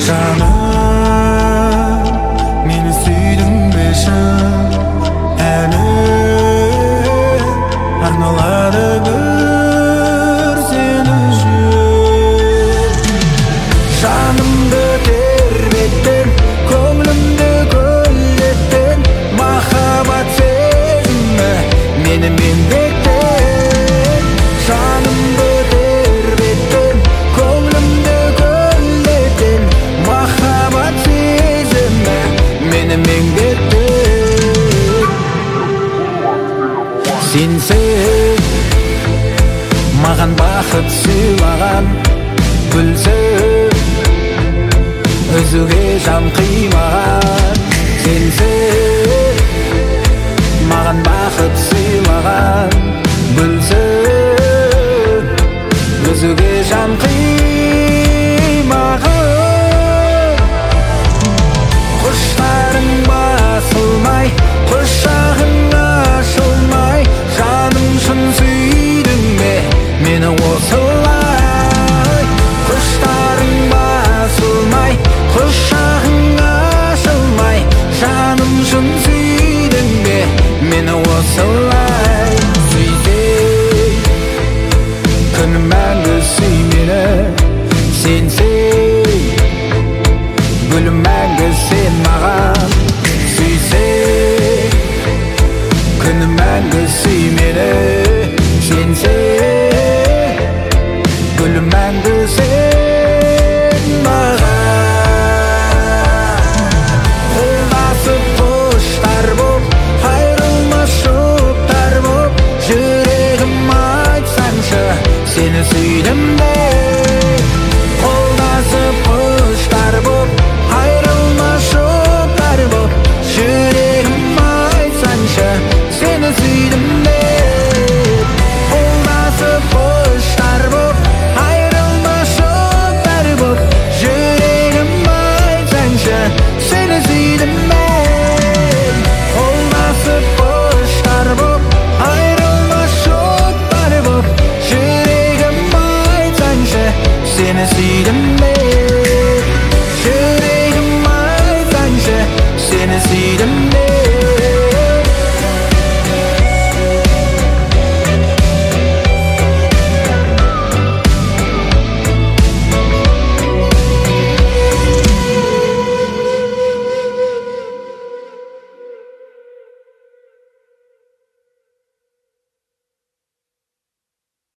Жаным, мені сүйдің бе шын? Әнім арналады бір сен үшін. Жанымды тербеттің, көңілімді көлдеттің, махаббат сезімі мені меңдеттің. Жанымды тербеттің, көңілімді көлдеттің, махаббат сезімі мені меңдеттің. Сенсің маған бақыт сыйлаған, гүлсің үзуге жан қимаған. Сенсің маған бақыт сыйлаған, гүлсің үзуге жан қимаған. Құштарың басылмай, құшағың ашылмай, жаным шын сүйдің бе мені осылай? Құштарың басылмай, құшағың ашылмай, жаным шын сүйдің бе мені осылай? Сүйсең күнім мәңгі сүй мені, сенсең гүлім мәңгі сен маған. Сүйсең күнім мәңгі сүй мені, сенсең гүлім мәңгі сен маған. Қолдасып құштар боп, айрылмас жұптар боп, жүрегім айтсаңшы, сені сүй